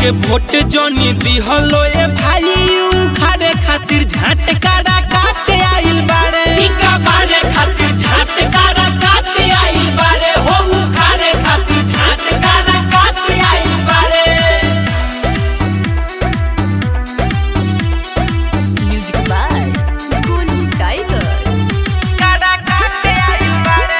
के वोट जोनी दिहलो ए भाई उखाड़े खातिर झटकारा काटे आइल बारे टीका बारे खातिर झटकारा काटे आइल बारे हो उखाड़े खातिर झटकारा काटे आइल बारे। Music by Golu Tiger. कारा काटे आइल बारे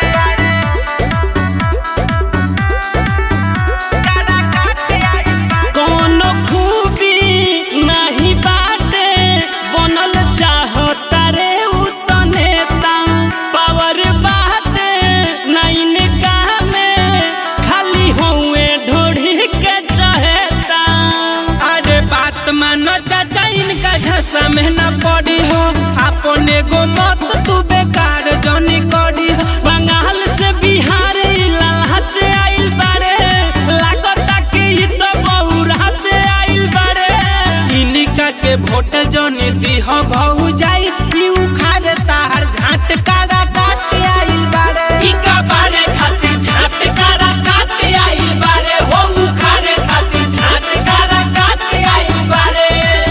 कारा काटे आइल बारे कोनो खूबी नहीं बाटे बनल चाहता रे उतने पावर बाटे नहीं कामे खाली हुए ढोढ़ी के चहेता। अरे बात मानो चाचा इनका झसा में न पड़ी हो अपने गो मत तू बेकार जनी करी हो। बंगाल से बिहार लालहत आइल बारे लागता कि ई तो बहुरात आइल बारे इनका के वोट जनी दिह भौ जाई उखाड़े तार झटकारा काटे आइल बारे टीका बारे खातिर झटकारा काटे आइल बारे हो उखाड़े खातिर झटकारा काटे आइल बारे।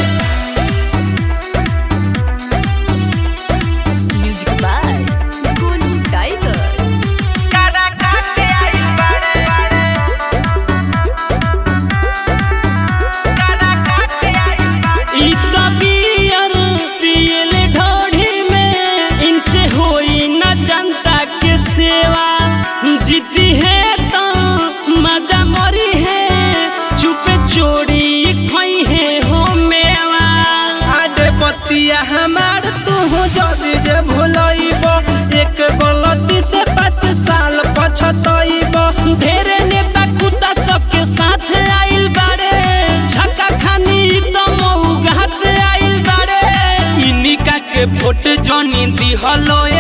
Music by Golu Tiger. कारा काटे आइल बारे कारा काटे आइल बारे ई तो बियर पियले ढोढ़ी में इनसे होई न जनता के सेवा जीती है तो मजा मरी है चुपे चोरी खोई है हो मेवा। आडे बतिया हमार तू हो जदी जे भुलइबो एक गलती से 5 साल पछतइबो। ढेरे नेता कुत्ता सबके साथ आइल बारे झका खानी तो मऊगात आइल बारे इनिका के वोट जनी दिहलो